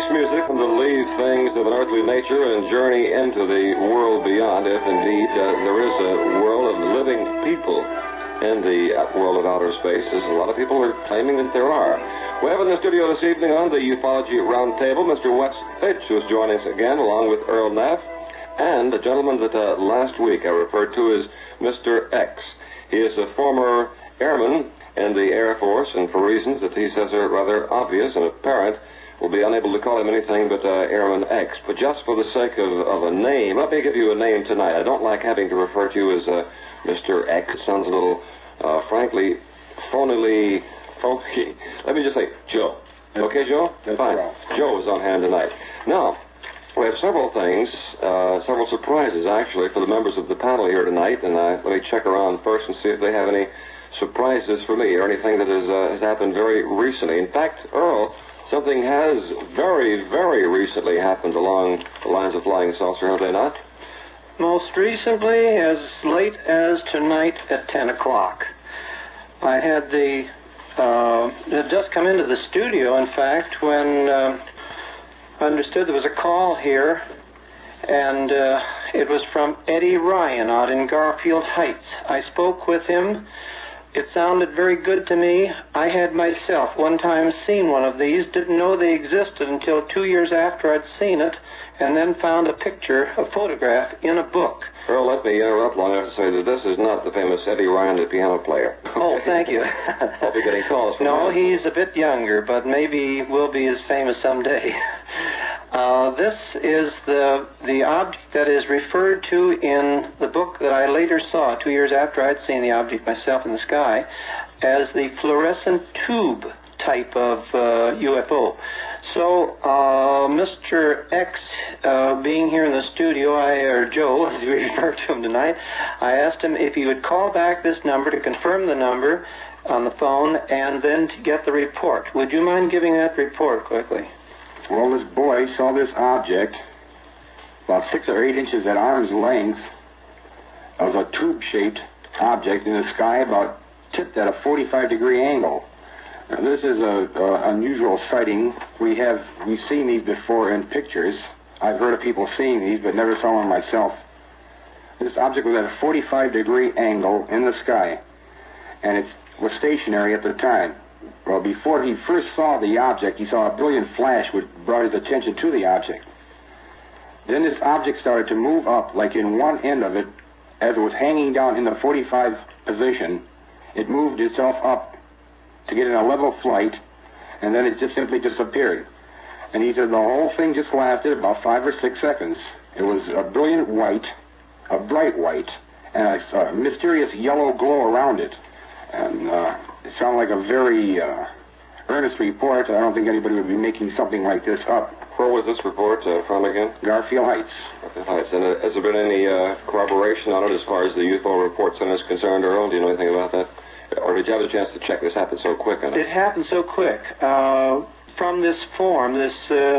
music to leave things of an earthly nature and journey into the world beyond, if indeed there is a world of living people in the world of outer space, as a lot of people are claiming that there are. We have in the studio this evening on the Ufology Roundtable, Mr. Wes Fitch, who's joining us again, along with Earl Neff, and a gentleman that last week I referred to as Mr. X. He is a former airman in the Air Force, and for reasons that he says are rather obvious and apparent, will be unable to call him anything but Airman X. But just for the sake of a name, let me give you a name tonight. I don't like having to refer to you as Mr. X. It sounds a little, frankly, phonily. Let me just say, Joe. Okay, Joe? Fine. Joe is on hand tonight. Now, we have several things, several surprises, actually, for the members of the panel here tonight. And let me check around first and see if they have any surprises for me or anything that has happened very recently. In fact, Earl, something has very, very recently happened along the lines of flying saucer, have they not? Most recently, as late as tonight at 10 o'clock. I had had just come into the studio, in fact, when I understood there was a call here, and it was from Eddie Ryan out in Garfield Heights. I spoke with him. It sounded very good to me. I had myself one time seen one of these, didn't know they existed until 2 years after I'd seen it, and then found a photograph in a book. Earl, let me interrupt long enough to say that this is not the famous Eddie Ryan, the piano player. Oh, thank you. I'll be getting calls from No, him. he's a bit younger, but maybe will be as famous someday. This is the object that is referred to in the book that I later saw 2 years after I'd seen the object myself in the sky as the fluorescent tube type of UFO. So, Mr. X, being here in the studio, or Joe, as we refer to him tonight, I asked him if he would call back this number to confirm the number on the phone and then to get the report. Would you mind giving that report quickly? Well, this boy saw this object about 6 or 8 inches at arm's length. It was a tube-shaped object in the sky, about tipped at a 45-degree angle. Now, this is an unusual sighting. We've seen these before in pictures. I've heard of people seeing these, but never saw one myself. This object was at a 45-degree angle in the sky, and it was stationary at the time. Well, before he first saw the object, he saw a brilliant flash which brought his attention to the object. Then this object started to move up, like in one end of it, as it was hanging down in the 45 position. It moved itself up to get in a level flight, and then it just simply disappeared. And he said the whole thing just lasted about 5 or 6 seconds. It was a brilliant white, a bright white, and a mysterious yellow glow around it. And it sounded like a very earnest report. I don't think anybody would be making something like this up. Where was this report from again? Garfield Heights. Garfield Heights. And has there been any corroboration on it as far as the UFO report center is concerned, Earl? Do you know anything about that? Or did you have a chance to check this happened so quick? It happened so quick. From this form, this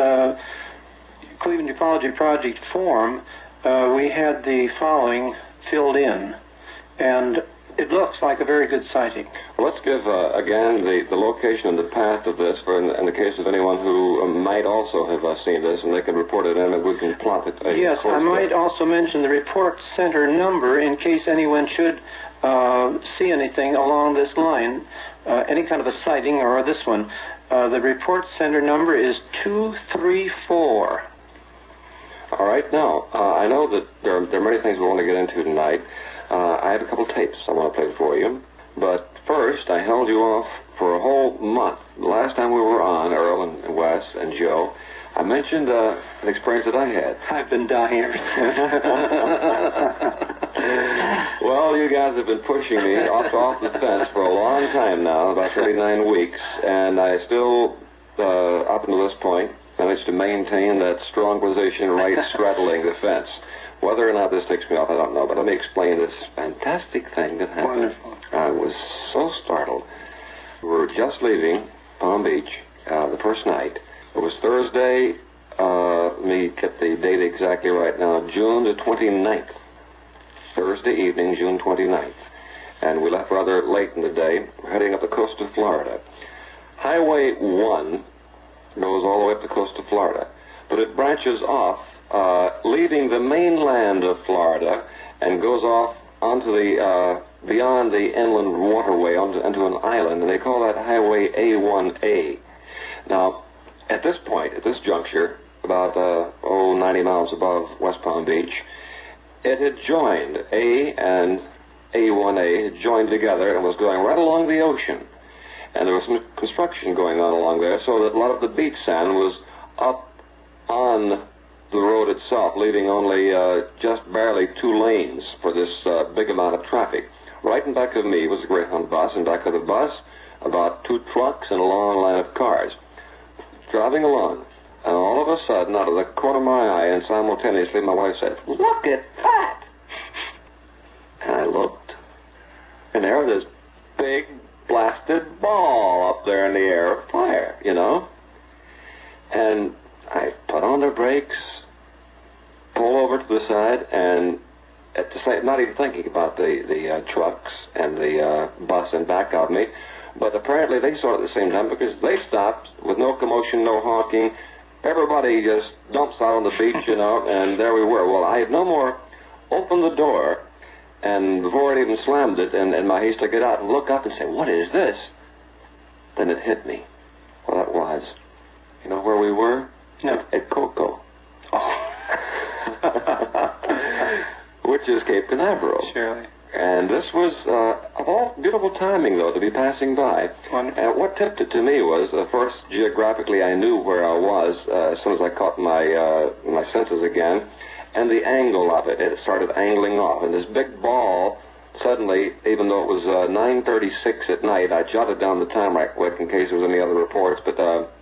Cleveland Ufology Project form, we had the following filled in. And it looks like a very good sighting. Well, let's give, again, the location and the path of this for in the case of anyone who might also have seen this, and they can report it in, and we can plot it. Yes, I might also mention the report center number in case anyone should see anything along this line, any kind of a sighting or this one. The report center number is 234. All right. Now, I know that there are many things we want to get into tonight. I have a couple tapes I want to play for you. But first, I held you off for a whole month. The last time we were on, Earl and Wes and Joe, I mentioned an experience that I had. I've been dying ever since. Well, you guys have been pushing me off the fence for a long time now, about 39 weeks, and I still, up until this point, managed to maintain that strong position right straddling the fence. Whether or not this takes me off, I don't know, but let me explain this fantastic thing that happened. Wonderful. I was so startled. We were just leaving Palm Beach the first night. It was Thursday, let me get the date exactly right now, June the 29th. Thursday evening, June 29th. And we left rather late in the day, heading up the coast of Florida. Highway 1 goes all the way up the coast of Florida. But it branches off, leaving the mainland of Florida, and goes off onto the beyond the inland waterway onto an island, and they call that Highway A1A. Now, at this point, at this juncture, about 90 miles above West Palm Beach, it had joined, A and A1A had joined together and was going right along the ocean. And there was some construction going on along there, so that a lot of the beach sand was up on the road itself, leaving only just barely 2 lanes for this big amount of traffic. Right in back of me was a Greyhound bus, and back of the bus, about 2 trucks and a long line of cars. Driving along, and all of a sudden, out of the corner of my eye, and simultaneously, my wife said, "Look at that!" And I looked, and there was this big blasted ball up there in the air of fire, you know? And I put on the brakes, pull over to the side, and at the same, not even thinking about the trucks and the bus in back of me, but apparently they saw it at the same time because they stopped with no commotion, no honking. Everybody just dumps out on the beach, you know, and there we were. Well, I had no more opened the door, and before it even slammed it, and in my haste to get out and look up and say, "What is this?" Then it hit me. Well, it was. You know where we were? No. At Coco. Oh. Which is Cape Canaveral. Surely. And this was, of all beautiful timing, though, to be passing by. Wonderful. And what tipped it to me was, first, geographically, I knew where I was as soon as I caught my senses again, and the angle of it. It started angling off, and this big ball, suddenly, even though it was 9:36 at night, I jotted down the time right quick in case there was any other reports, but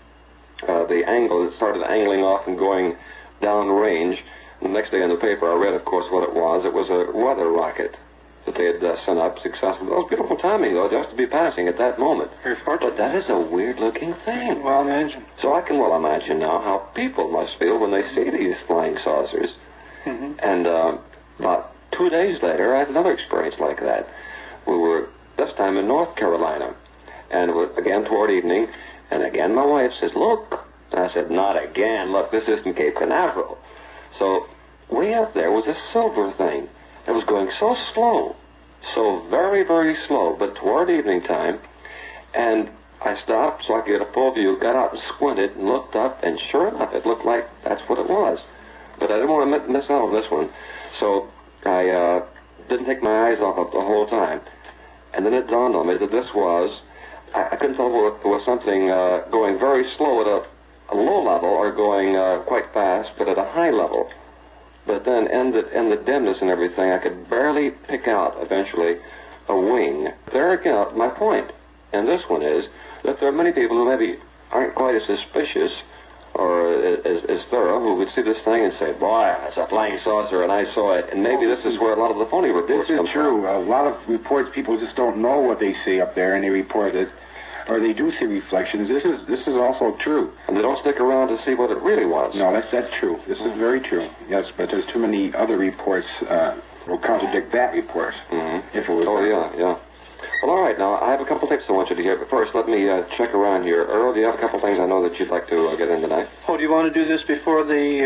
the angle, it started angling off and going downrange. The next day in the paper, I read, of course, what it was. It was a weather rocket that they had sent up successfully. That was beautiful timing, though, just to be passing at that moment. Very fortunate. But that is a weird-looking thing. Well, imagine. So I can well imagine now how people must feel when they see these flying saucers. Mm-hmm. And about 2 days later, I had another experience like that. We were, this time, in North Carolina. And it was, again, toward evening. And again, my wife says, "Look." And I said, "Not again. Look, this isn't Cape Canaveral." So way up there was a silver thing. It was going so slow, so very, very slow, but toward evening time, and I stopped so I could get a full view, got out and squinted and looked up, and sure enough, it looked like that's what it was. But I didn't want to miss out on this one, so I didn't take my eyes off it the whole time. And then it dawned on me that this was, I couldn't tell whether it was something going very slow at a low level or going quite fast, but at a high level. But then in the dimness and everything, I could barely pick out, eventually, a wing. There again, my point, and this one is, that there are many people who maybe aren't quite as suspicious or as thorough who would see this thing and say, "Boy, it's a flying saucer, and I saw it." And maybe this is where a lot of the phony reports come from. This is true. A lot of reports, people just don't know what they see up there, and they report it. Or they do see reflections. This is also true. And they don't stick around to see what it really was. No, that's true. This is very true. Yes, but there's too many other reports will contradict that report. Mm-hmm. If it was. Oh, yeah. Well, all right. Now, I have a couple tapes I want you to hear. But first, let me check around here. Earl, do you have a couple things I know that you'd like to get in tonight? Oh, do you want to do this before we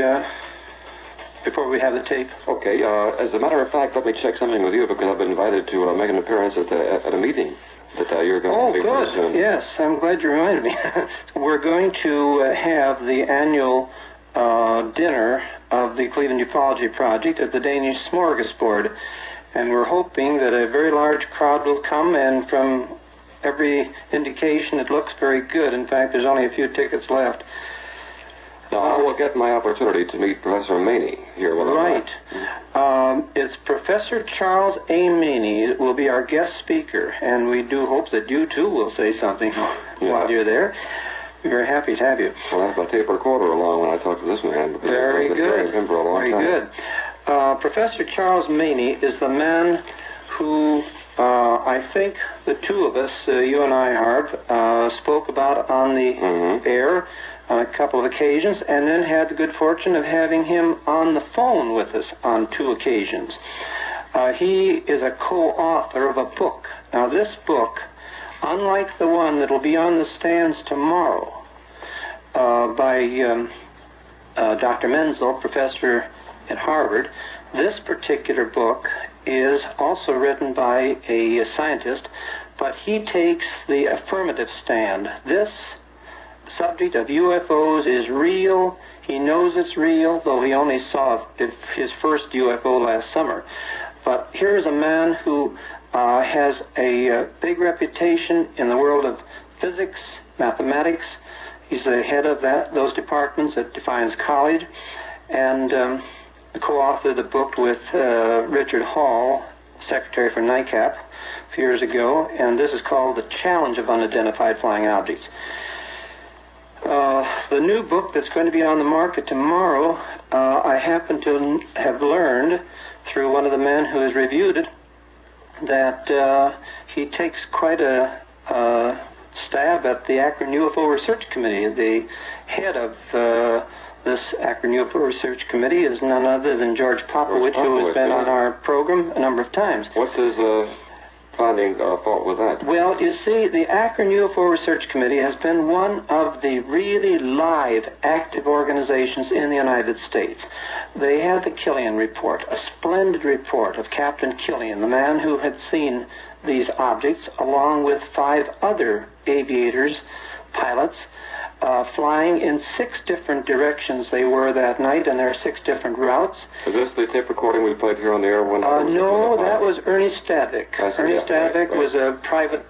have the tape? Okay. As a matter of fact, let me check something with you because I've been invited to make an appearance at a meeting that you're going to be good. soon. Yes, I'm glad you reminded me. We're going to have the annual dinner of the Cleveland Ufology Project at the Danish Smorgasbord, and we're hoping that a very large crowd will come, and from every indication it looks very good. In fact, there's only a few tickets left. Now, I will get my opportunity to meet Professor Maney here. Right. It's Professor Charles A. Maney will be our guest speaker, and we do hope that you, too, will say something while you're there. We're very happy to have you. Well, I have my tape recorder along when I talk to this man. Very good. Him for a long time. Very good. Professor Charles Maney is the man who I think the two of us, you and I, Harv, spoke about on the air on a couple of occasions, and then had the good fortune of having him on the phone with us on 2 occasions. He is a co-author of a book. Now, this book, unlike the one that will be on the stands tomorrow, by Dr. Menzel, professor at Harvard. This particular book is also written by a scientist, but he takes the affirmative stand. This subject of UFOs is real. He knows it's real, though he only saw his first UFO last summer. But here's a man who has a big reputation in the world of physics, mathematics. He's the head of those departments at Defiance College, and co-authored the book with Richard Hall, secretary for NICAP, a few years ago, and this is called The Challenge of Unidentified Flying Objects. The new book that's going to be on the market tomorrow, I happen to have learned through one of the men who has reviewed it that he takes quite a stab at the Akron UFO Research Committee. The head of this Akron UFO Research Committee is none other than George Popowich, who has been on our program a number of times. What's his finding fault with that? Well, you see, the Akron UFO Research Committee has been one of the really live, active organizations in the United States. They had the Killian Report, a splendid report of Captain Killian, the man who had seen these objects, along with 5 other aviators, pilots, flying in 6 different directions they were that night, and there are 6 different routes. Is this the tape recording we played here on the air? No, that was Ernie Stavik. Ernie Stavik was a private,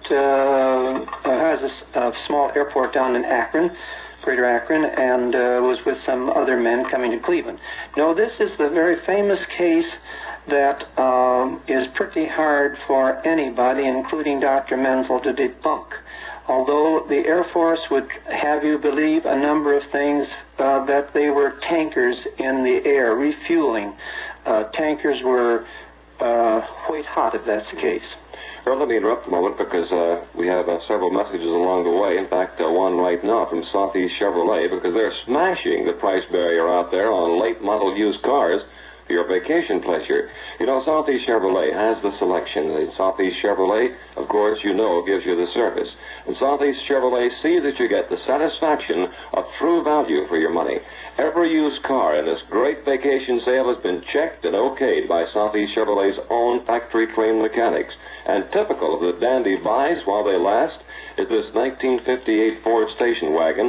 has a small airport down in Akron, Greater Akron, and was with some other men coming to Cleveland. No, this is the very famous case that is pretty hard for anybody, including Dr. Menzel, to debunk. Although the Air Force would have you believe a number of things, that they were tankers in the air, refueling. Tankers were white hot, if that's the case. Well, let me interrupt a moment because we have several messages along the way. In fact, one right now from Southeast Chevrolet, because they're smashing the price barrier out there on late model used cars for your vacation pleasure. You know, Southeast Chevrolet has the selection. And Southeast Chevrolet, of course, you know, gives you the service. And Southeast Chevrolet sees that you get the satisfaction of true value for your money. Every used car in this great vacation sale has been checked and okayed by Southeast Chevrolet's own factory-trained mechanics. And typical of the dandy buys while they last is this 1958 Ford station wagon,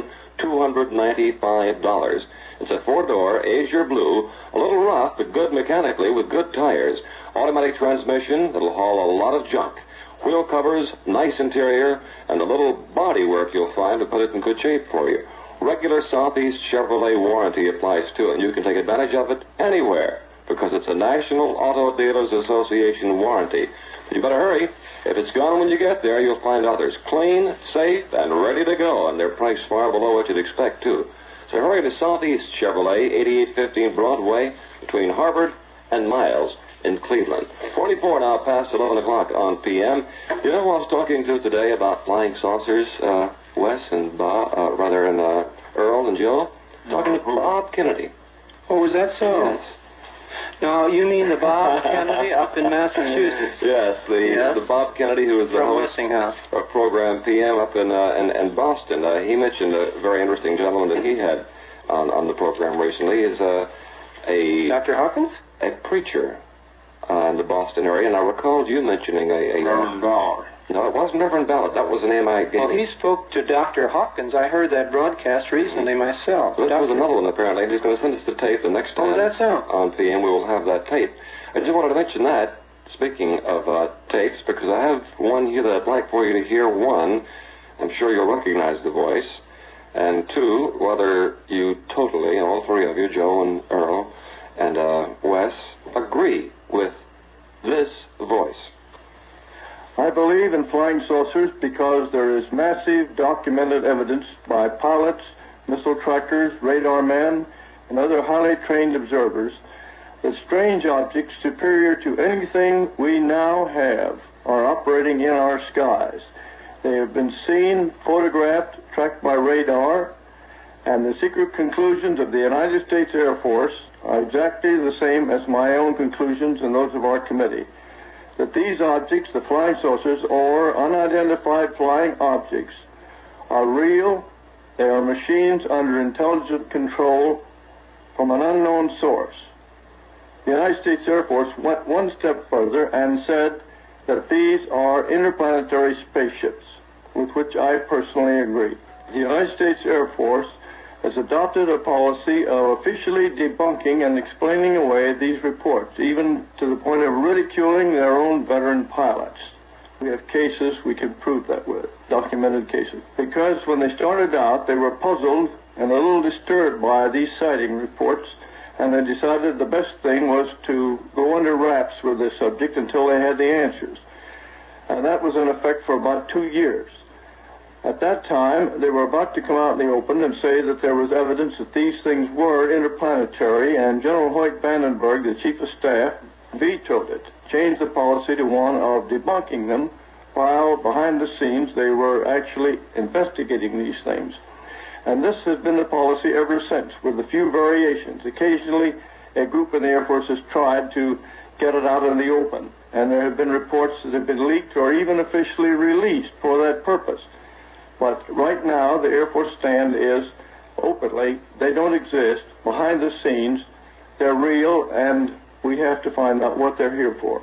$295. It's a 4-door, azure blue, a little rough, but good mechanically with good tires. Automatic transmission that'll haul a lot of junk. Wheel covers, nice interior, and the little body work you'll find to put it in good shape for you. Regular Southeast Chevrolet warranty applies to it, and you can take advantage of it anywhere because it's a National Auto Dealers Association warranty. But you better hurry. If it's gone when you get there, you'll find others clean, safe, and ready to go, and they're priced far below what you'd expect, too. So hurry to Southeast Chevrolet, 8815 Broadway, between Harvard and Miles in Cleveland. 44 now past 11 o'clock on PM. You know who I was talking to today about flying saucers, Wes and Bob, Earl and Joe? Talking to Bob Kennedy. Oh, was that so? Yes. Now, you mean the Bob Kennedy up in Massachusetts? Yes, the Bob Kennedy, who was the host of program PM up in Boston. He mentioned a very interesting gentleman that he had on the program recently. Is a Dr. Hawkins? A preacher in the Boston area, and I recalled you mentioning a Reverend Ballard. No, it wasn't Reverend Ballard. That was the name I gave. Well, he spoke to Dr. Hawkins. I heard that broadcast recently myself. This was another one, apparently. He's going to send us the tape the next time. Oh, that's so. On PM, we will have that tape. I just wanted to mention that, speaking of tapes, because I have one here that I'd like for you to hear. One, I'm sure you'll recognize the voice. And 2, whether you totally, all 3 of you, Joe and Earl and Wes, agree with this voice. I believe in flying saucers because there is massive documented evidence by pilots, missile trackers, radar men, and other highly trained observers that strange objects superior to anything we now have are operating in our skies. They have been seen, photographed, tracked by radar, and the secret conclusions of the United States Air Force are exactly the same as my own conclusions and those of our committee. That these objects, the flying saucers or unidentified flying objects, are real, They are machines under intelligent control from an unknown source. The United States Air Force went one step further and said that these are interplanetary spaceships, with which I personally agree. The United States Air Force has adopted a policy of officially debunking and explaining away these reports, even to the point of ridiculing their own veteran pilots. We have cases we can prove that with, documented cases. Because when they started out, they were puzzled and a little disturbed by these sighting reports, and they decided the best thing was to go under wraps with this subject until they had the answers. And that was in effect for about 2 years. At that time, they were about to come out in the open and say that there was evidence that these things were interplanetary, and General Hoyt Vandenberg, the Chief of Staff, vetoed it, changed the policy to one of debunking them, while behind the scenes they were actually investigating these things. And this has been the policy ever since, with a few variations. Occasionally, a group in the Air Force has tried to get it out in the open, and there have been reports that have been leaked or even officially released for that purpose. But right now, the Air Force stand is openly, they don't exist. Behind the scenes, they're real, and we have to find out what they're here for.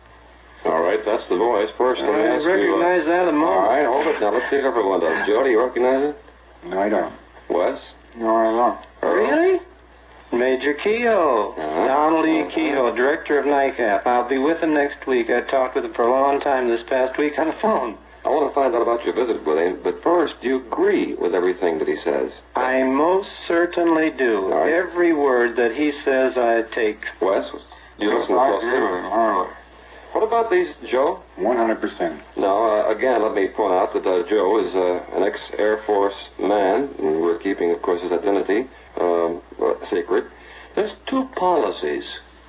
All right, that's the voice. First, let me ask you... I recognize that a moment. All right, hold it. Now, let's see if everyone does. Joe, do you recognize it? No, I don't. Wes? No, I don't. Earl? Really? Major Kehoe. Donald E. Kehoe, director of NICAP. I'll be with him next week. I talked with him for a long time this past week on the phone. I want to find out about your visit with him, but first, do you agree with everything that he says? I most certainly do. All right. Every word that he says, I take. Wes, do you listen closely? What about these, Joe? 100%. Now, again, let me point out that Joe is an ex-Air Force man, and we're keeping, of course, his identity secret. There's two policies.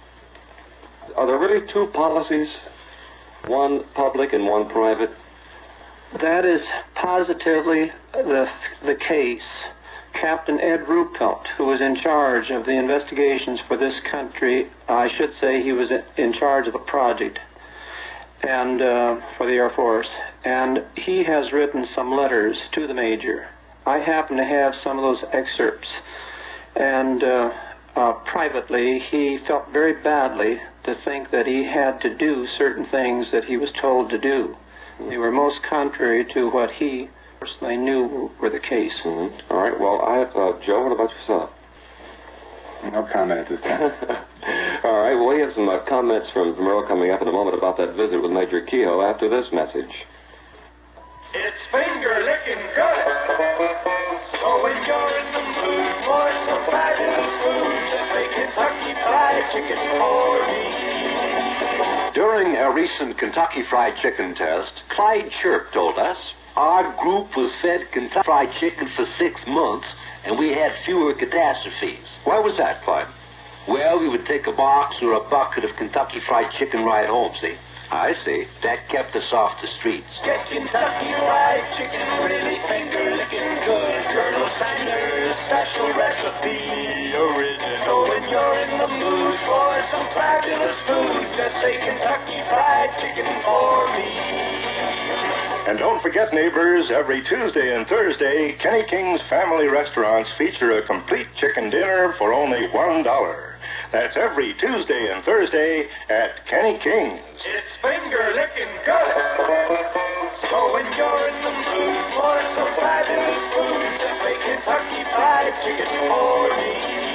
Are there really two policies? One public and one private? That is positively the case. Captain Ed Ruppelt, who was in charge of the investigations for this country, I should say he was in charge of a project and for the Air Force, and he has written some letters to the Major. I happen to have some of those excerpts, and privately he felt very badly to think that he had to do certain things that he was told to do. They were most contrary to what he personally knew were the case. Mm-hmm. All right, well, I have, Joe, what about yourself? No comment at this time. All right, well, we have some comments from Earl coming up in a moment about that visit with Major Kehoe after this message. It's finger licking good. So when you're in the mood for some fabulous food, just say Kentucky Fried Chicken for me. During a recent Kentucky Fried Chicken test, Clyde Chirp told us, our group was fed Kentucky Fried Chicken for 6 months, and we had fewer catastrophes. Why was that, Clyde? Well, we would take a box or a bucket of Kentucky Fried Chicken right home, see? I see. That kept us off the streets. Get Kentucky Fried Chicken, really finger-licking good. Colonel Sanders' special recipe, original. So when you're in the mood for some fabulous food, just say Kentucky Fried Chicken for me. And don't forget, neighbors, every Tuesday and Thursday, Kenny King's Family Restaurants feature a complete chicken dinner for only $1. That's every Tuesday and Thursday at Kenny King's. It's finger-licking good. So when you're in the mood for some fabulous food, just say Kentucky Fried Chicken for me.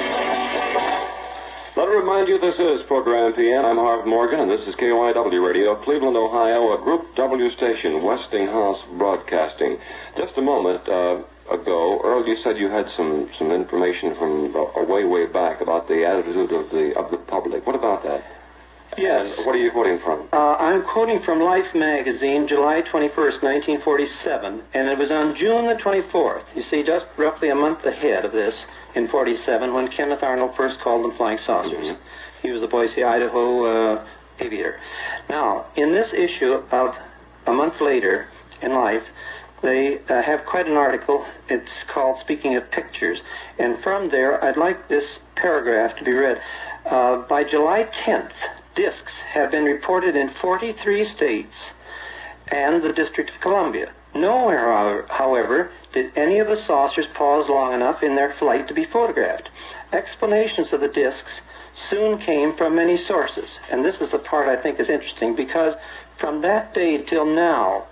Let me remind you, this is Program PN. I'm Harv Morgan, and this is KYW Radio, Cleveland, Ohio, a Group W station, Westinghouse Broadcasting. Just a moment ago, Earl, you said you had some information from way back about the attitude of the public. What about that? Yes. And what are you quoting from? I'm quoting from Life magazine, July 21st, 1947, and it was on June the 24th. You see, just roughly a month ahead of this, in 47, when Kenneth Arnold first called them flying saucers. Mm-hmm. He was the Boise, Idaho aviator. Now, in this issue, about a month later in Life, they have quite an article. It's called Speaking of Pictures. And from there, I'd like this paragraph to be read. By July 10th, discs have been reported in 43 states and the District of Columbia. Nowhere, however, did any of the saucers pause long enough in their flight to be photographed. Explanations of the discs soon came from many sources, and this is the part I think is interesting, because from that day till now,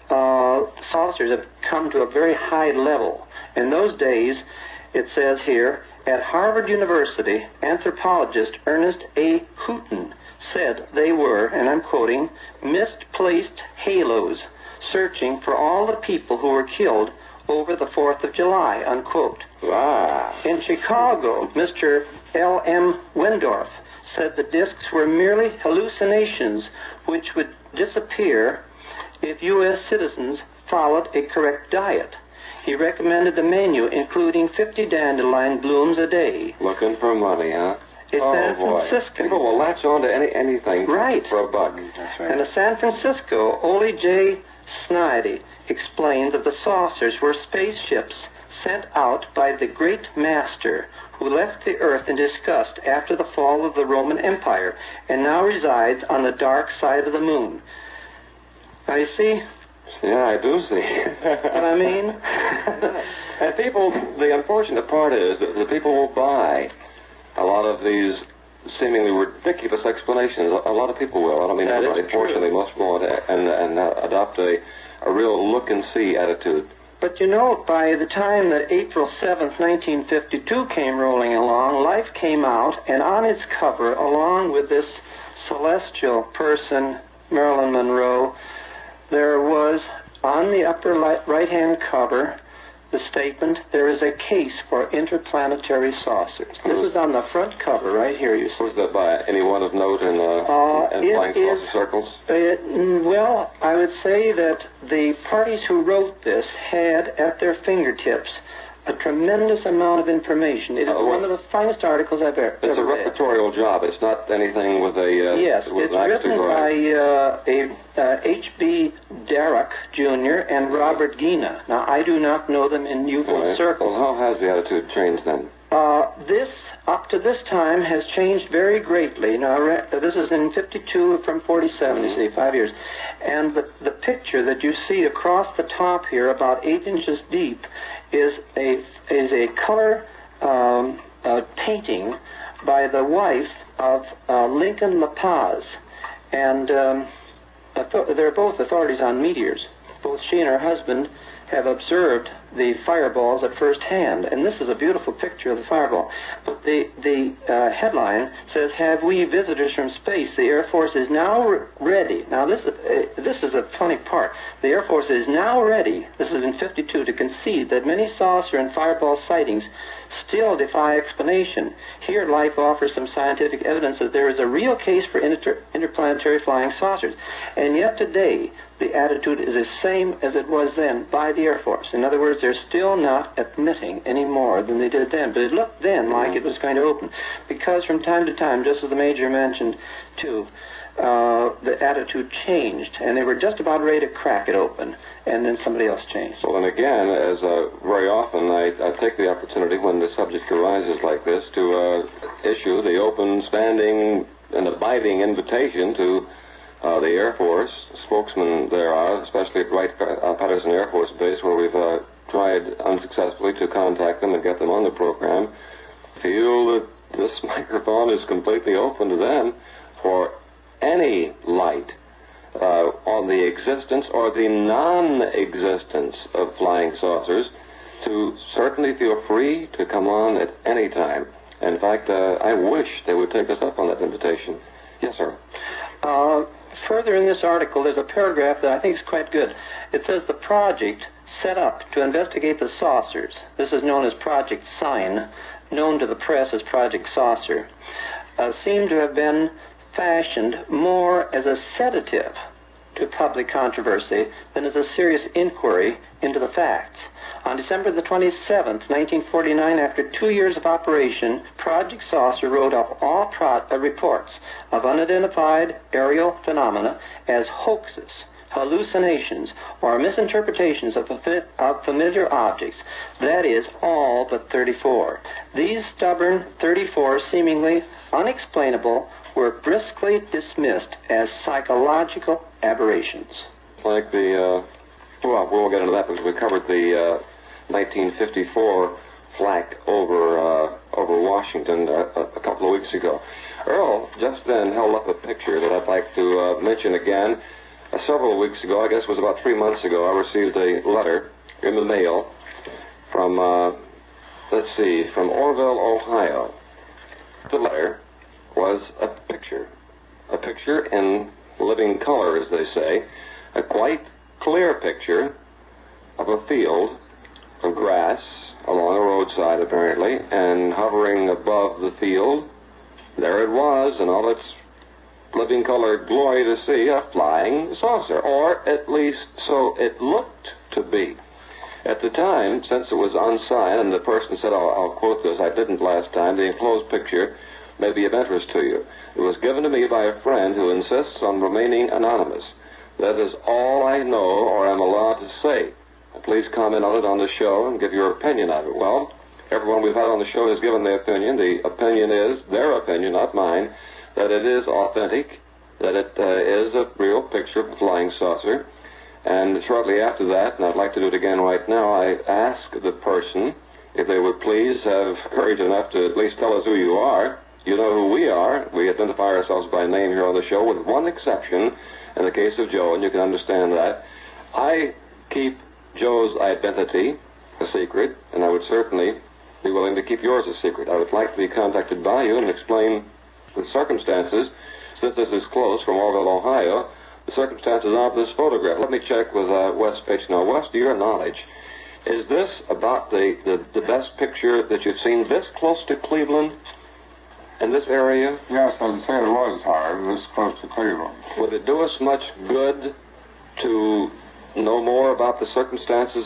saucers have come to a very high level. In those days, it says here, at Harvard University, anthropologist Ernest A. Houghton said they were, and I'm quoting, misplaced halos, searching for all the people who were killed over the 4th of July, unquote. Wow. In Chicago, Mr. L.M. Wendorf said the discs were merely hallucinations which would disappear if U.S. citizens followed a correct diet. He recommended a menu including 50 dandelion blooms a day. Looking for money, huh? A San Franciscan. People will latch on to anything right. for a buck. That's right. And a San Francisco, Ole J. Snidey, explained that the saucers were spaceships sent out by the Great Master, who left the Earth in disgust after the fall of the Roman Empire and now resides on the dark side of the moon. Now you see? Yeah, I do see. What I mean? And people, the unfortunate part is that the people will buy a lot of these seemingly ridiculous explanations. A lot of people will. I don't mean That is everybody. true. Fortunately, most will and adopt a real look-and-see attitude. But you know, by the time that April 7th, 1952 came rolling along, Life came out, and on its cover, along with this celestial person, Marilyn Monroe, there was, on the upper right-hand cover, the statement, there is a case for interplanetary saucers. This is on the front cover right here, you see. Was that by anyone of note in flying saucer circles? Well, I would say that the parties who wrote this had at their fingertips a tremendous amount of information. It is one of the finest articles I've ever read. It's a repertorial job. It's not anything with a yes, with it's an axe to written grind. by H.B. Darroch Jr. and Robert Gina. Now, I do not know them in youthful circles. Well, how has the attitude changed then? This, up to this time, has changed very greatly. Now, this is in 52 from 47, you see, 5 years. And the picture that you see across the top here, about 8 inches deep, is a color painting by the wife of Lincoln La Paz. And they're both authorities on meteors. Both she and her husband have observed the fireballs at first hand, and this is a beautiful picture of the fireball. But the headline says, "Have we visitors from space? The Air Force is now ready." Now this is a funny part. The Air Force is now ready, this is in 52, to concede that many saucer and fireball sightings still defy explanation. Here, Life offers some scientific evidence that there is a real case for interplanetary flying saucers. And yet today, the attitude is the same as it was then by the Air Force. In other words, they're still not admitting any more than they did then. But it looked then like it was going to open. Because from time to time, just as the Major mentioned, too, the attitude changed. And they were just about ready to crack it open. And then somebody else changed. Well, and again, as very often, I take the opportunity when the subject arises like this to issue the open, standing, and abiding invitation to the Air Force, spokesmen there are, especially at Wright-Patterson Air Force Base, where we've tried unsuccessfully to contact them and get them on the program, feel that this microphone is completely open to them for any light on the existence or the non-existence of flying saucers, to certainly feel free to come on at any time. In fact, I wish they would take us up on that invitation. Yes, sir. Further in this article, there's a paragraph that I think is quite good. It says the project set up to investigate the saucers, this is known as Project Sign, known to the press as Project Saucer, seemed to have been fashioned more as a sedative to public controversy than as a serious inquiry into the facts. On December the 27th, 1949, after 2 years of operation, Project Saucer wrote up all reports of unidentified aerial phenomena as hoaxes, hallucinations, or misinterpretations of familiar objects. That is, all but 34. These stubborn 34, seemingly unexplainable, were briskly dismissed as psychological aberrations. Like the Well, we won't get into that because we covered the 1954 flak over Washington a couple of weeks ago. Earl just then held up a picture that I'd like to mention again. Several weeks ago, I guess it was about 3 months ago, I received a letter in the mail from, from Orville, Ohio. The letter was a picture in living color, as they say, a quite clear picture of a field of grass along a roadside, apparently, and hovering above the field, there it was, in all its living color glory to see, a flying saucer, or at least so it looked to be. At the time, since it was unsigned, and the person said, I'll quote this, I didn't last time, the enclosed picture may be of interest to you. It was given to me by a friend who insists on remaining anonymous. That is all I know or am allowed to say. Please comment on it on the show and give your opinion of it. Well, everyone we've had on the show has given their opinion. The opinion is, their opinion, not mine, that it is authentic, that it is a real picture of a flying saucer. And shortly after that, and I'd like to do it again right now, I ask the person if they would please have courage enough to at least tell us who you are. You know who we are. We identify ourselves by name here on the show, with one exception, in the case of Joe, and you can understand that. I keep Joe's identity a secret, and I would certainly be willing to keep yours a secret. I would like to be contacted by you and explain the circumstances, since this is close from Orville, Ohio, the circumstances of this photograph. Let me check with Wes Pitch. Now, Wes, to your knowledge, is this about the best picture that you've seen this close to Cleveland, in this area? Yes, I'd say it was, Harv, this close to Cleveland. Would it do us much good to know more about the circumstances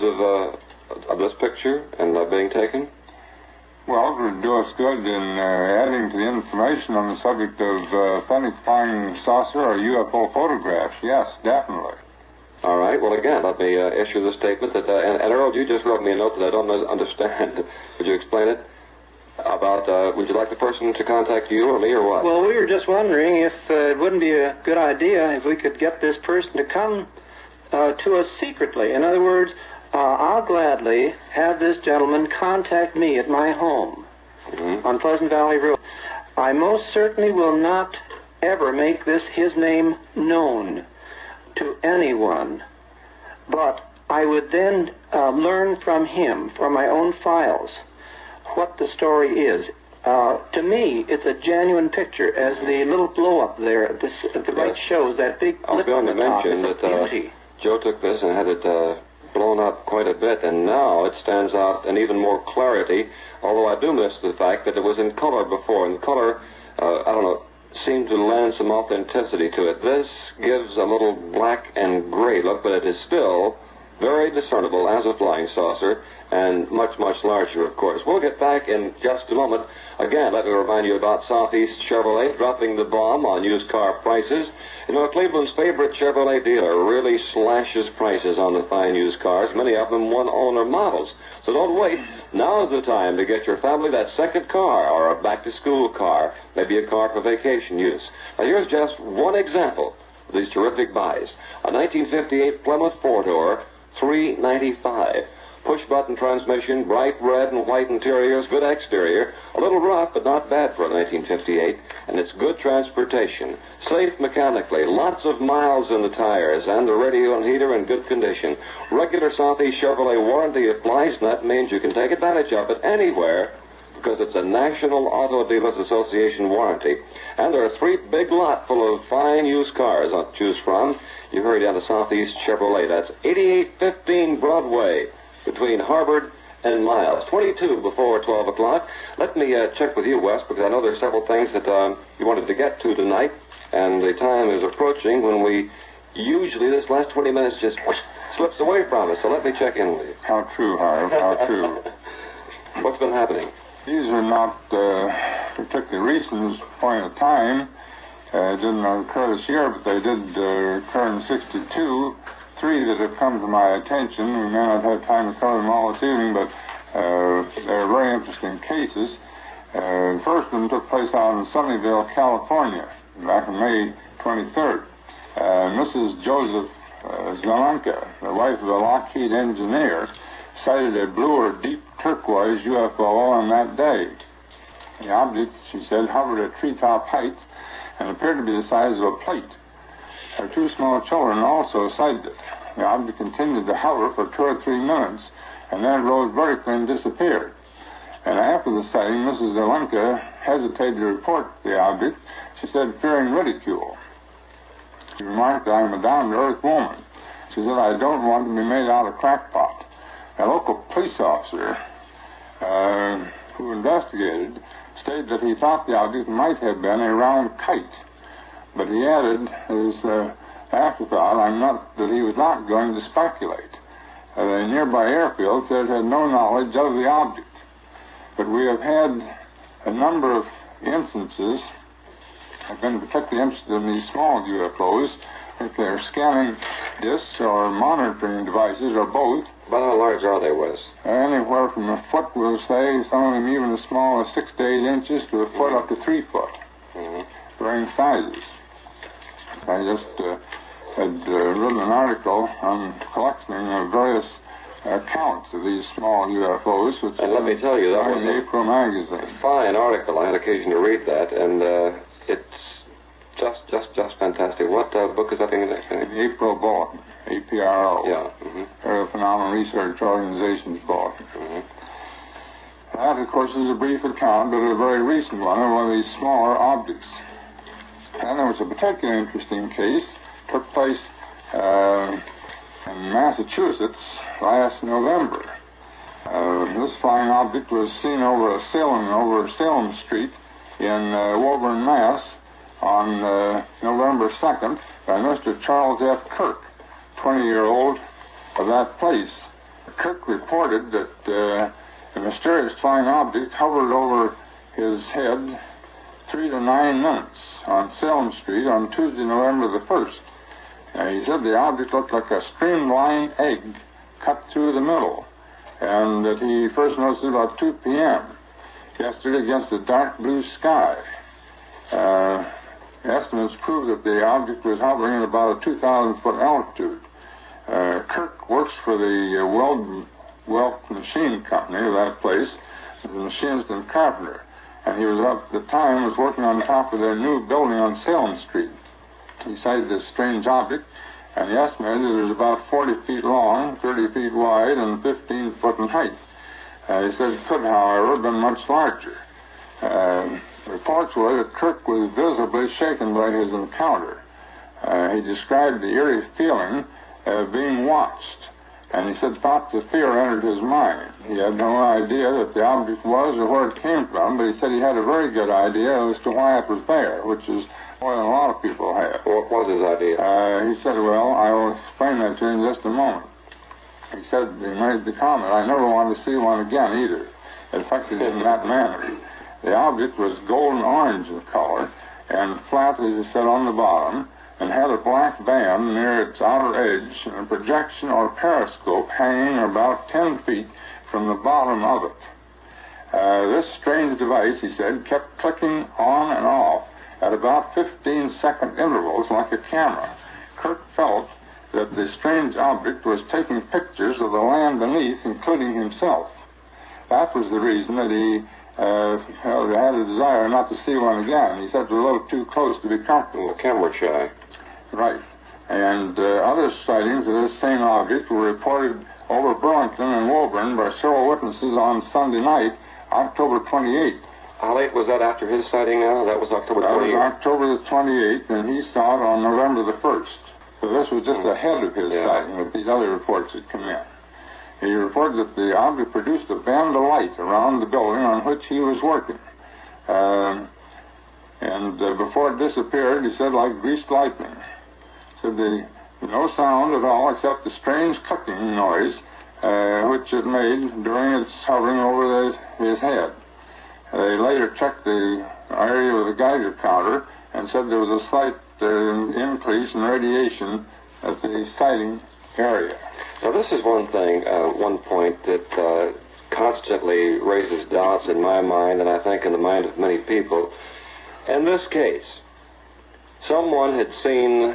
of this picture and being taken? Well, it would do us good in adding to the information on the subject of authentic flying saucer or UFO photographs. Yes, definitely. All right. Well, again, let me issue the statement that, and Earl, you just wrote me a note that I don't understand. Would you explain it? About, would you like the person to contact you or me or what? Well, we were just wondering if it wouldn't be a good idea if we could get this person to come to us secretly. In other words, I'll gladly have this gentleman contact me at my home on Pleasant Valley Road. I most certainly will not ever make this his name known to anyone, but I would then learn from him, from my own files, what the story is. To me, it's a genuine picture, as the little blow-up there at the right shows, that big I was going to mention that Joe took this and had it blown up quite a bit, and now it stands out in even more clarity, although I do miss the fact that it was in color before, and color, I don't know, seemed to lend some authenticity to it. This gives a little black and gray look, but it is still very discernible as a flying saucer, and much, much larger, of course. We'll get back in just a moment. Again, let me remind you about Southeast Chevrolet dropping the bomb on used car prices. You know, Cleveland's favorite Chevrolet dealer really slashes prices on the fine used cars, many of them one-owner models. So don't wait. Now's the time to get your family that second car or a back-to-school car, maybe a car for vacation use. Now, here's just one example of these terrific buys. A 1958 Plymouth four-door, $395. Push-button transmission, bright red and white interiors, good exterior, a little rough but not bad for a 1958, and it's good transportation. Safe mechanically, lots of miles in the tires, and the radio and heater in good condition. Regular Southeast Chevrolet warranty applies, and that means you can take advantage of it anywhere because it's a National Auto Dealers Association warranty. And there are 3 big lot full of fine used cars to choose from. You hurry down to Southeast Chevrolet. That's 8815 Broadway, between Harvard and Miles. 22 before 12 o'clock. Let me check with you, Wes, because I know there's several things that you wanted to get to tonight, and the time is approaching when we usually, this last 20 minutes just slips away from us. So let me check in with you. How true, Harv, how true. What's been happening? These are not particularly recent point of time. Didn't occur this year, but they did occur in 62. 3 that have come to my attention. We may not have time to cover them all this evening, but they're very interesting cases. The first one took place out in Sunnyvale, California, back on May 23rd. Mrs. Joseph Zelenka, the wife of a Lockheed engineer, sighted a blue or deep turquoise UFO on that day. The object, she said, hovered at treetop height and appeared to be the size of a plate. Her two small children also sighted it. The object continued to hover for 2 or 3 minutes and then rose vertically and disappeared. And after the sighting, Mrs. Zelenka hesitated to report the object, she said, fearing ridicule. She remarked, "I am a down-to-earth woman." She said, "I don't want to be made out a crackpot." A local police officer who investigated stated that he thought the object might have been a round kite. But he added, as afterthought, that he was not going to speculate. The nearby airfield said it had no knowledge of the object. But we have had a number of instances. I've been particularly interested in these small UFOs, if they're scanning discs or monitoring devices or both. About how large are they, Wes? Anywhere from a foot, we'll say, some of them even as small as 6 to 8 inches to a foot up to 3 foot, varying sizes. I just had written an article on collecting various accounts of these small UFOs, which and let me tell you, that was in the April magazine. A fine article. I had occasion to read that, and it's just fantastic. What book is that in? The April Bulletin, APRO. Yeah. Phenomenal Research Organization's Bulletin. That, of course, is a brief account, but a very recent one of these smaller objects. And there was a particularly interesting case, took place in Massachusetts last November. This flying object was seen over Salem Street in Woburn, Mass. on November 2nd by Mr. Charles F. Kirk, 20-year-old of that place. Kirk reported that a mysterious flying object hovered over his head 3 to 9 minutes on Salem Street on Tuesday, November the 1st. He said the object looked like a streamlined egg cut through the middle, and that he first noticed it about 2 p.m. yesterday against a dark blue sky. Estimates prove that the object was hovering at about a 2,000-foot altitude. Kirk works for the Welk Machine Company of that place, as a machinist and carpenter, and he was at the time working on top of their new building on Salem Street. He sighted this strange object, and he estimated it was about 40 feet long, 30 feet wide, and 15 foot in height. He said it could, however, have been much larger. Reports were that Kirk was visibly shaken by his encounter. He described the eerie feeling of being watched, and he said thoughts of fear entered his mind. He had no idea that the object was or where it came from, but he said he had a very good idea as to why it was there, which is more than a lot of people have. What was his idea? He said, well, I will explain that to you in just a moment. He said, he made the comment, I never wanted to see one again either. It affected him in that manner. The object was golden orange in color and flat, as he said, on the bottom, and had a black band near its outer edge and a projection or periscope hanging about 10 feet from the bottom of it. This strange device, he said, kept clicking on and off at about 15-second intervals like a camera. Kirk felt that the strange object was taking pictures of the land beneath, including himself. That was the reason that he had a desire not to see one again. He said it was a little too close to be comfortable. Camera shy. Right. And other sightings of this same object were reported over Burlington and Woburn by several witnesses on Sunday night, October 28th. How late was that after his sighting now? That was October 28th? That was October the 28th, and he saw it on November the 1st. So this was just ahead of his sighting with these other reports that come in. He reported that the object produced a band of light around the building on which he was working. Before it disappeared, he said, like greased lightning. He said no sound at all except the strange clicking noise which it made during its hovering over his head. They later checked the area with a Geiger counter and said there was a slight increase in radiation at the sighting area. Now, this is one point that constantly raises doubts in my mind, and I think in the mind of many people. In this case, someone had seen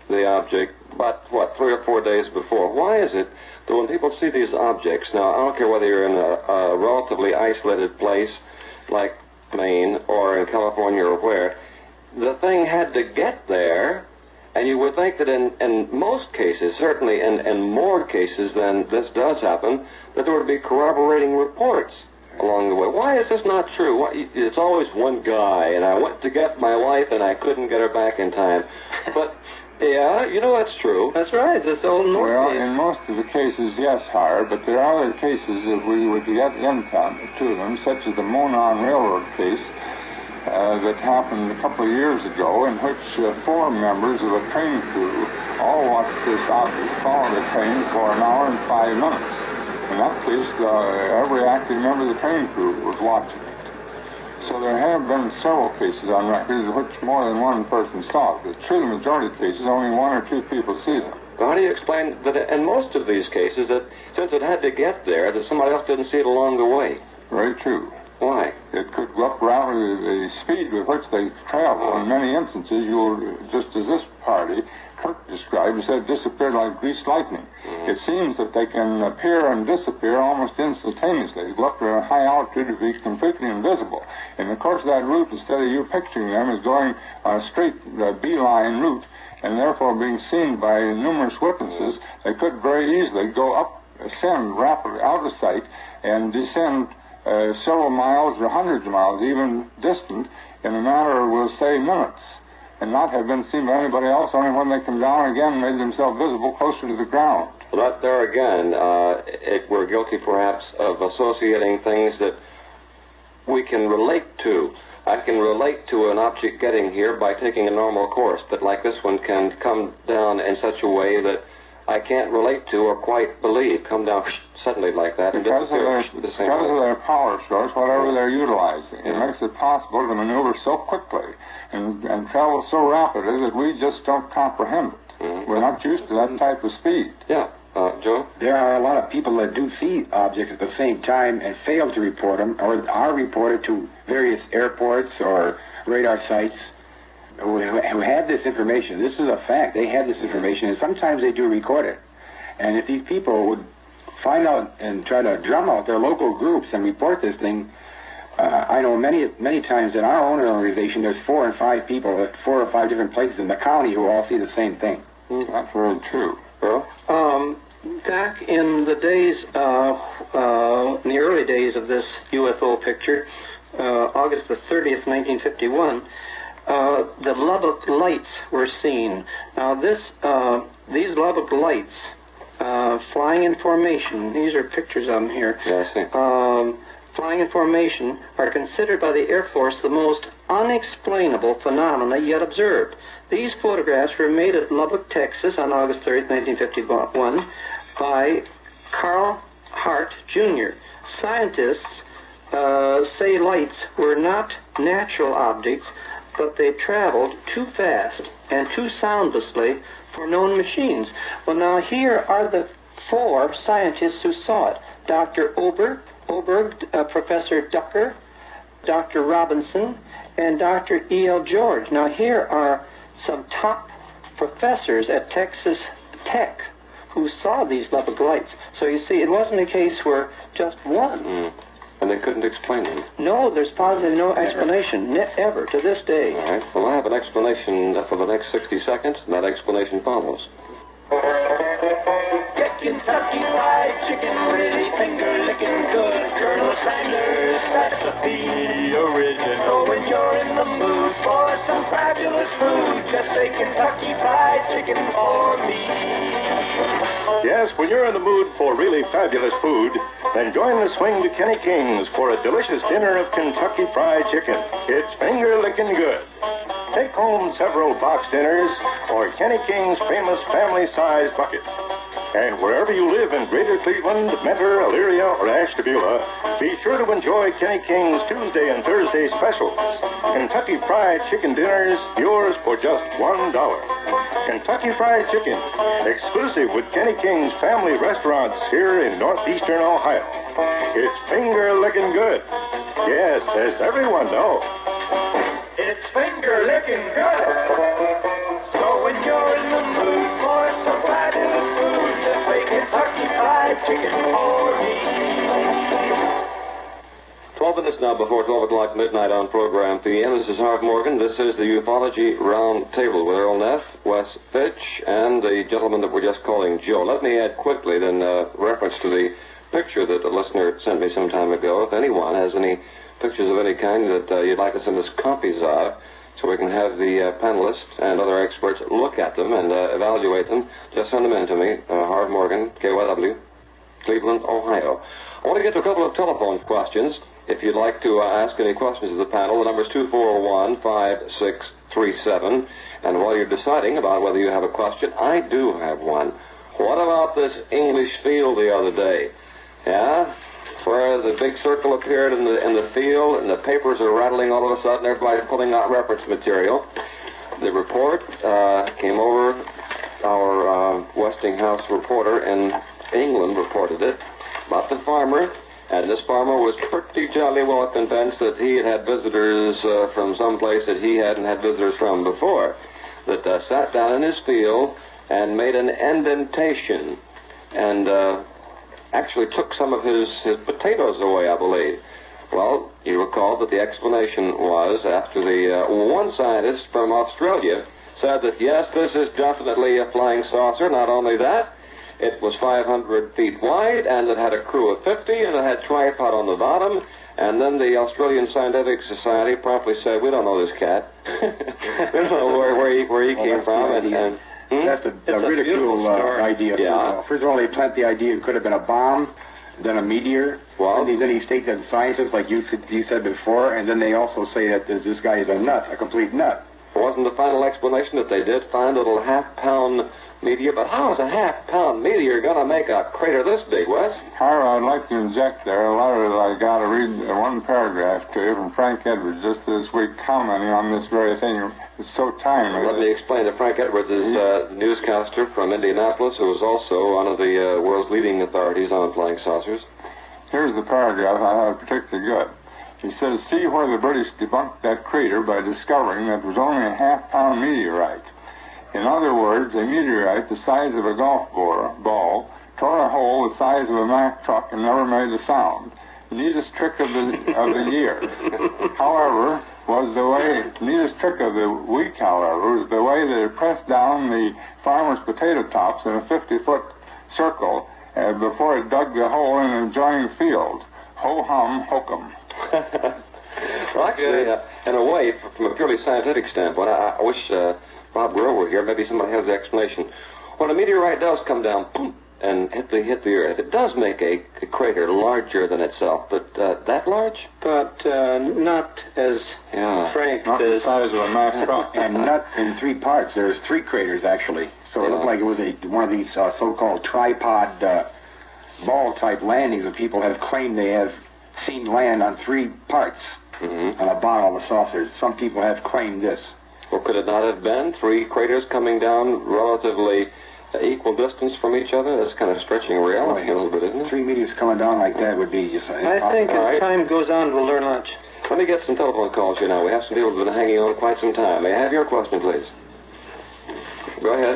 the object, but, 3 or 4 days before. Why is it that when people see these objects, now, I don't care whether you're in a relatively isolated place like Maine or in California or where, the thing had to get there, and you would think that in most cases, certainly in more cases than this does happen, that there would be corroborating reports along the way. Why is this not true? It's always one guy, and I went to get my wife, and I couldn't get her back in time. But, yeah, that's true. That's right. That's old North Well, case. in most of the cases, yes, Howard, but there are other cases that we would get into them, such as the Monon Railroad case that happened a couple of years ago, in which 4 members of a train crew all watched this object follow the train for an hour and 5 minutes. In that case, every active member of the train crew was watching it. So there have been several cases on record in which more than one person saw it. But true, the majority of cases, only 1 or 2 people see them. Well, how do you explain that in most of these cases, that since it had to get there, that somebody else didn't see it along the way? Very true. Why? It could go up around the speed with which they travel. In many instances, you'll, just as this party Kirk described, said disappeared like greased lightning. It seems that they can appear and disappear almost instantaneously. They go up to a high altitude to be completely invisible. In the course of that route, instead of you picturing them as going on a straight beeline route, and therefore being seen by numerous witnesses, they could very easily go up, ascend rapidly out of sight, and descend several miles or hundreds of miles, even distant, in a matter of, we'll say, minutes, and not have been seen by anybody else, only when they come down again made themselves visible closer to the ground. Well, there again, we're guilty perhaps of associating things that we can relate to. I can relate to an object getting here by taking a normal course, but like this one can come down in such a way that I can't relate to or quite believe, come down suddenly like that and disappear the same way. Because of their power source, whatever they're utilizing, it makes it possible to maneuver so quickly and travel so rapidly that we just don't comprehend it. We're not used to that type of speed. Yeah. Joe? There are a lot of people that do see objects at the same time and fail to report them, or are reported to various airports or radar sites who have this information. This is a fact. They have this information, and sometimes they do record it. And if these people would find out and try to drum out their local groups and report this thing, I know many times in our own organization there's 4 or 5 people at 4 or 5 different places in the county who all see the same thing. That's very true. Earl? Back in the days, in the early days of this UFO picture, August the 30th, 1951, the Lubbock lights were seen. Now these Lubbock lights, flying in formation, these are pictures of them here. Yeah, I see. Flying in formation are considered by the Air Force the most unexplainable phenomena yet observed. These photographs were made at Lubbock, Texas on August 30th, 1951 by Carl Hart, Jr. Scientists say lights were not natural objects, but they traveled too fast and too soundlessly for known machines. Well, now here are the 4 scientists who saw it. Dr. Oberg, Professor Ducker, Dr. Robinson, and Dr. E.L. George. Now here are some top professors at Texas Tech who saw these Lubbock lights. So you see, it wasn't a case where just one. And they couldn't explain them. No, there's positively no explanation, ever, to this day. All right. Well, I have an explanation for the next 60 seconds, and that explanation follows. Get Kentucky Fried Chicken, really finger-licking good. Colonel Sanders, that's the original. When you're in the mood for some fabulous food, just say Kentucky Fried Chicken for me. Yes, when you're in the mood for really fabulous food, then join the swing to Kenny King's for a delicious dinner of Kentucky Fried Chicken. It's finger-licking good. Take home several box dinners or Kenny King's famous family-size bucket. And wherever you live in Greater Cleveland, Mentor, Elyria, or Ashtabula, be sure to enjoy Kenny King's Tuesday and Thursday specials. Kentucky Fried Chicken dinners, yours for just $1. Kentucky Fried Chicken, exclusive with Kenny King's family restaurants here in northeastern Ohio. It's finger-licking good. Yes, as everyone knows. It's finger-licking good. So when you're in the mood chicken for me. 12 minutes now before 12 o'clock midnight on Program PM. This is Harv Morgan. This is the Ufology Round Table with Earl Neff, Wes Fitch, and the gentleman that we're just calling Joe. Let me add quickly, then, reference to the picture that the listener sent me some time ago. If anyone has any pictures of any kind that you'd like to send us copies of, so we can have the panelists and other experts look at them and evaluate them, just send them in to me, Harv Morgan, KYW, Cleveland, Ohio. I want to get to a couple of telephone questions. If you'd like to ask any questions of the panel, the number is 241-5637. And while you're deciding about whether you have a question, I do have one. What about this English field the other day? Yeah? Where the big circle appeared in the field, and the papers are rattling all of a sudden, everybody's pulling out reference material. The report came over, our Westinghouse reporter in England reported it, about the farmer, and this farmer was pretty jolly well convinced that he had visitors from some place that he hadn't had visitors from before, that sat down in his field and made an indentation, and actually took some of his potatoes away, I believe. Well, you recall that the explanation was after the one scientist from Australia said that, yes, this is definitely a flying saucer. Not only that, it was 500 feet wide, and it had a crew of 50, and it had tripod on the bottom. And then the Australian Scientific Society promptly said, we don't know this cat. We don't know where he came from. That's a ridicule idea. Yeah. First of all, they plant the idea it could have been a bomb, then a meteor. Well, and then he states that scientists, like you said before, and then they also say that this guy is a nut, a complete nut. Wasn't the final explanation that they did find a little half-pound meteor? But how is a half-pound meteor going to make a crater this big, Wes? Harv, I'd like to inject there a letter that I got to read one paragraph to you from Frank Edwards just this week commenting on this very thing. It's so timely. Let me explain that Frank Edwards is a newscaster from Indianapolis who is also one of the world's leading authorities on flying saucers. Here's the paragraph I have particularly good. He says, see where the British debunked that crater by discovering that it was only a half-pound meteorite. In other words, a meteorite the size of a golf ball tore a hole the size of a Mack truck and never made a sound. Neatest trick of the year. However, neatest trick of the week, however, was the way they pressed down the farmer's potato tops in a 50-foot circle before it dug the hole in the adjoining field. Ho-hum, hokum. Well, actually, in a way, from a purely scientific standpoint, I wish Bob Grohl were here. Maybe somebody has the explanation. When a meteorite does come down, boom, and hit the Earth, it does make a crater larger than itself, but that large? But not as Frank not says. the size of a Mack truck. And not in three parts. There's three craters, actually. So it looked like it was one of these so-called tripod ball-type landings that people have claimed they have seen land on three parts on the bottom of the saucer. Some people have claimed this. Well, could it not have been three craters coming down relatively equal distance from each other? That's kind of stretching reality a little bit, isn't it? 3 meters coming down like that would be just... I think as time goes on, we'll learn much. Let me get some telephone calls here now. We have some people who've been hanging on quite some time. May I have your question, please? Go ahead.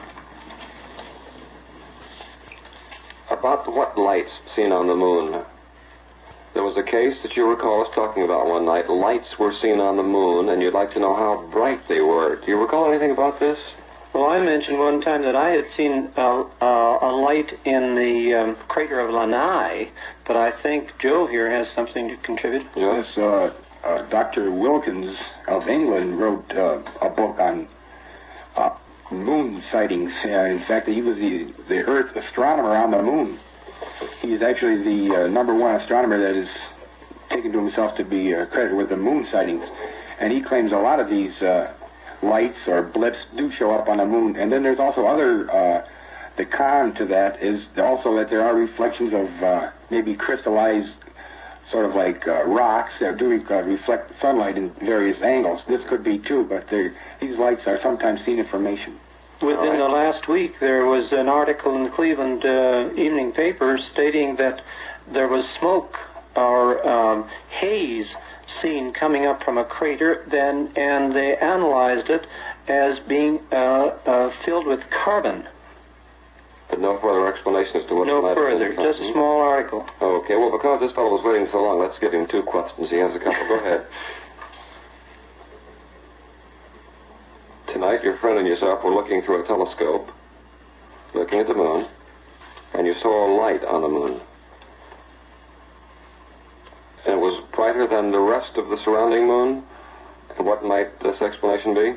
About what lights seen on the moon? There was a case that you recall us talking about one night. Lights were seen on the moon, and you'd like to know how bright they were. Do you recall anything about this? Well, I mentioned one time that I had seen a light in the crater of Lanai, but I think Joe here has something to contribute. Yes, Dr. Wilkins of England wrote a book on moon sightings. In fact, he was the Earth astronomer on the moon. He's actually the number one astronomer that is taken to himself to be credited with the moon sightings. And he claims a lot of these lights or blips do show up on the moon. And then there's also the con to that is also that there are reflections of maybe crystallized sort of like rocks that do reflect sunlight in various angles. This could be too, but these lights are sometimes seen in formation. Within the last week, there was an article in the Cleveland Evening Paper stating that there was smoke or haze seen coming up from a crater, and they analyzed it as being filled with carbon. But no further explanation as to what No might have been further, the just a small article. Okay, well, because this fellow was waiting so long, let's give him 2 questions. He has a couple. Go ahead. Tonight, your friend and yourself were looking through a telescope, looking at the moon, and you saw a light on the moon. And it was brighter than the rest of the surrounding moon. And what might this explanation be?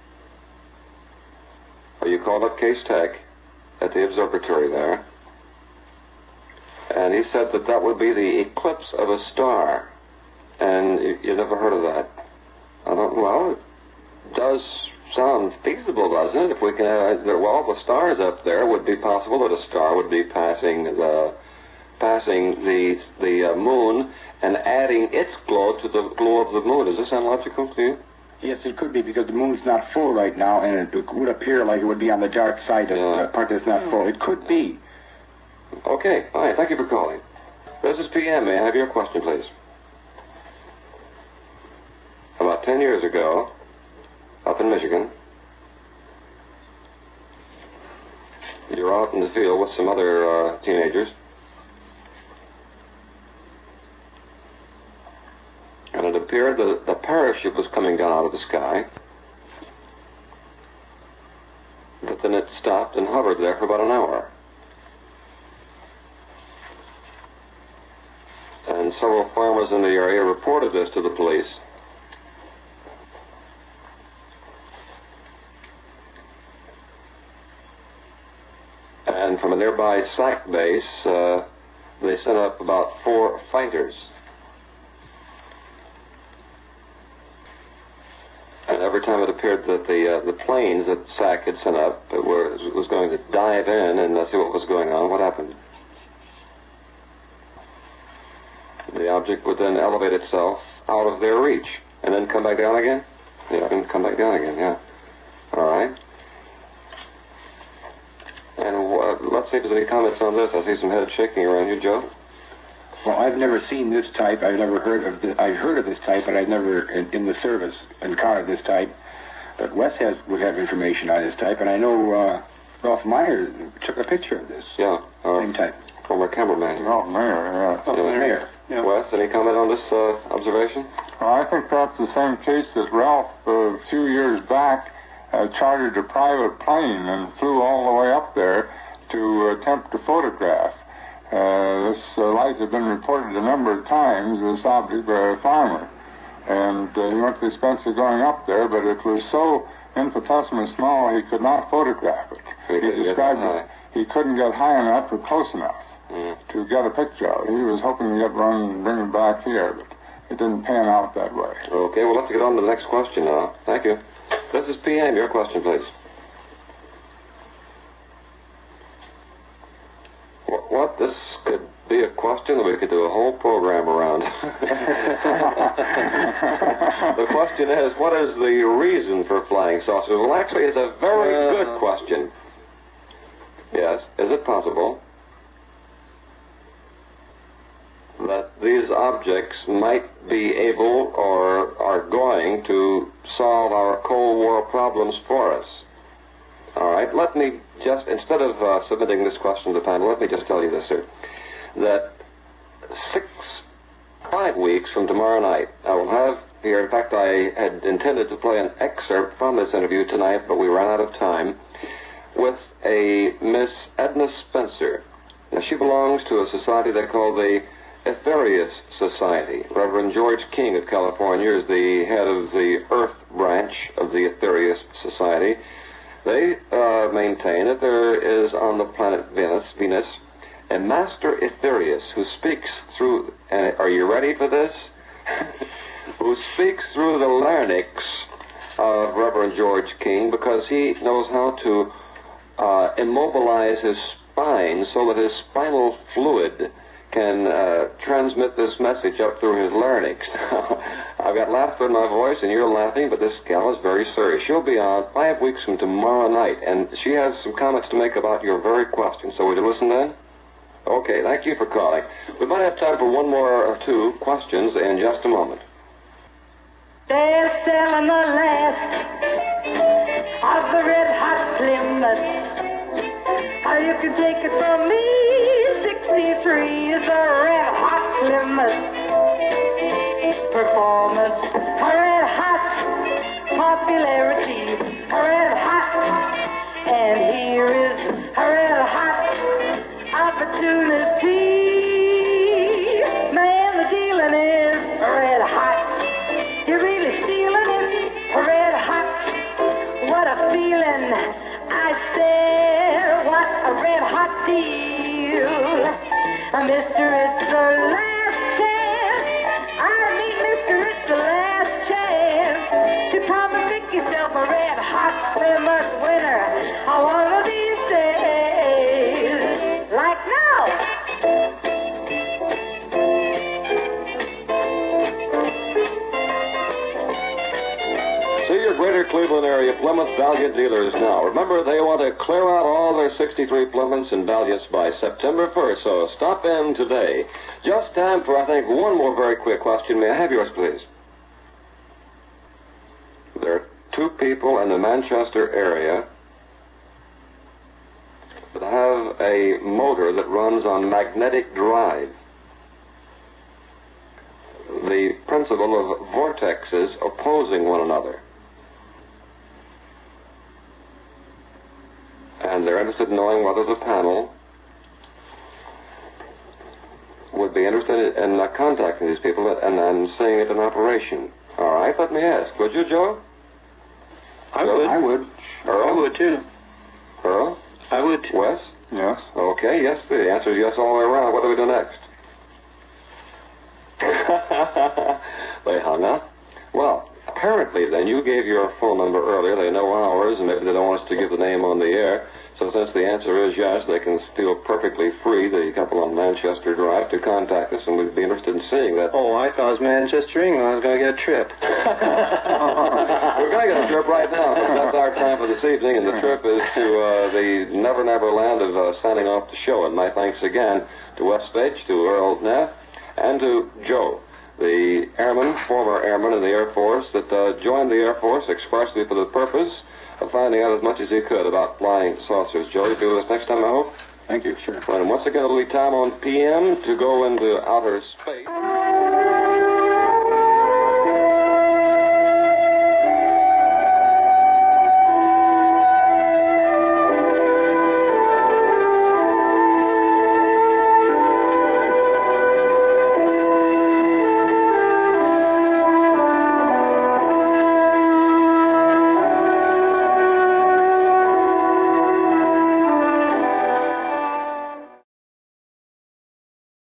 Well, you called up Case Tech at the observatory there, and he said that that would be the eclipse of a star. And you never heard of that? Well, it does sound feasible, doesn't it? If we can have, the stars up there, would be possible that a star would be passing the moon and adding its glow to the glow of the moon. Does this sound logical to you? Yes, it could be, because the moon's not full right now, and it would appear like it would be on the dark side of the part that's not full. It could be. Okay, fine. Thank you for calling. This is PM. May I have your question, please? About 10 years ago, up in Michigan, you were out in the field with some other teenagers, and it appeared that the parachute was coming down out of the sky, but then it stopped and hovered there for about an hour. And several farmers in the area reported this to the police. And from a nearby SAC base, they sent up about 4 fighters. And every time it appeared that the planes that SAC had sent up was going to dive in and see what was going on, what happened? The object would then elevate itself out of their reach and then come back down again? Yeah, and come back down again, yeah. All right. And let's see if there's any comments on this. I see some head shaking around you, Joe. Well, I've never seen this type. I've never heard of I've heard of this type, but I've never, in the service, encountered this type. But Wes would have information on this type, and I know Ralph Meyer took a picture of this. Yeah. Same type. Former cameraman. Ralph Meyer, yeah. Oh, Meyer. Yeah. Wes, any comment on this observation? Well, I think that's the same case that Ralph, a few years back, chartered a private plane and flew all the way up there to attempt to photograph. This light had been reported a number of times, this object, by a farmer. And he went to the expense of going up there, but it was so infinitesimally small he could not photograph it. He described it. He couldn't get high enough or close enough to get a picture of it. He was hoping to get one and bring it back here, but it didn't pan out that way. Okay, we'll have to get on to the next question now. Thank you. This is PM. Your question, please. What? This could be a question that we could do a whole program around. The question is, what is the reason for flying saucers? Well, actually, it's a very good question. Yes, is it possible that these objects might be able or are going to solve our Cold War problems for us? All right, let me just, instead of submitting this question to the panel, let me just tell you this, sir, that 5 weeks from tomorrow night, I will have here, in fact, I had intended to play an excerpt from this interview tonight, but we ran out of time, with a Miss Edna Spencer. Now, she belongs to a society they call the Aetherius Society. Reverend George King of California is the head of the Earth branch of the Aetherius Society. They maintain that there is on the planet Venus a master Aetherius who speaks through, are you ready for this? Who speaks through the larynx of Reverend George King, because he knows how to immobilize his spine so that his spinal fluid can transmit this message up through his larynx. I've got laughter in my voice, and you're laughing, but this gal is very serious. She'll be on 5 weeks from tomorrow night, and she has some comments to make about your very question. So would you listen then? Okay, thank you for calling. We might have time for one more or two questions in just a moment. They're selling the last of the red hot Plymouth. A You can take it from me, 63 is a red hot Plymouth performance. A red hot popularity, a red hot, and here is a red hot opportunity. Man, the dealing is red hot. You're really stealing it, red hot. What a feeling, I said, what a red hot deal. Mister, it's the last chance. I mean, mister, it's the last chance to come and pick yourself a red hot Plymouth winner on one of these days. Like now. See your Greater Cleveland area Plymouth Valiant dealers now. Remember, they want to clear out all their 63 Plymouths and Valiants by September 1st, so stop in today. Just time for, I think, one more very quick question. May I have yours, please? There are two people in the Manchester area that have a motor that runs on magnetic drive. The principle of vortexes opposing one another. And they're interested in knowing whether the panel would be interested in contacting these people and seeing it in operation. All right, let me ask. Would you, Joe? I would. I would. Earl? I would, too. Earl? I would, too. Wes? Yes. Okay, yes. The answer is yes all the way around. What do we do next? They hung up. Well, apparently, then, you gave your phone number earlier. They know ours, and maybe they don't want us to give the name on the air. So since the answer is yes, they can feel perfectly free, the couple on Manchester Drive, to contact us, and we'd be interested in seeing that. Oh, I thought it was Manchester, England. I was going to get a trip. We're going to get a trip right now. That's our time for this evening, and the trip is to the Never Never land of signing off the show. And my thanks again to Wes Fitch, to Earl Neff, and to Joe, the airman, former airman in the Air Force, that joined the Air Force expressly for the purpose of finding out as much as he could about flying saucers. Joe, you'll be with us next time, I hope? Thank you, sure. And once again, it'll be time on PM to go into outer space.